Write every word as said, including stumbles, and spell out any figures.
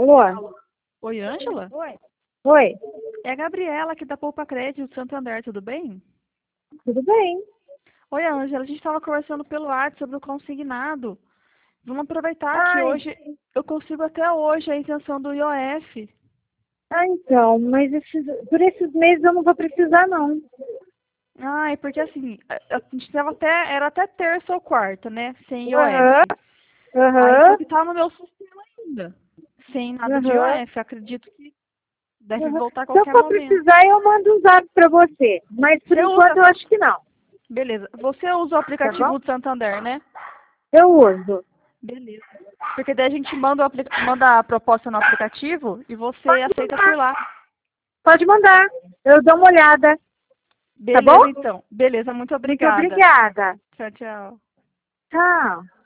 Alô? Oi, Ângela? Oi. Oi. É a Gabriela aqui da Poupa Crédito Santander, tudo bem? Tudo bem? Oi, Ângela, a gente estava conversando pelo WhatsApp sobre o consignado. Vamos aproveitar que Ai, hoje eu consigo até hoje a isenção do I O F. ah, então, mas esses, por esses meses eu não vou precisar, não. Ai, porque assim, a a gente tava até, era até terça ou quarta, né? Sem Aham, I O F. Aí só aham, que tá no meu sistema ainda. Sem nada de aham, I O F. Acredito que deve aham. voltar a Se eu qualquer for momento. precisar, eu mando um zap pra você. Mas por Você enquanto usa. eu acho que não. Beleza. Você usa o Tá bom? aplicativo do Santander, né? Eu uso. Beleza. Porque daí a gente manda, o apli- manda a proposta no aplicativo e você Pode aceita por mandar. lá. Pode mandar. Eu dou uma olhada. Tá bom? Beleza, então. Beleza, muito Muito obrigada. obrigada. Tchau, tchau. Tchau.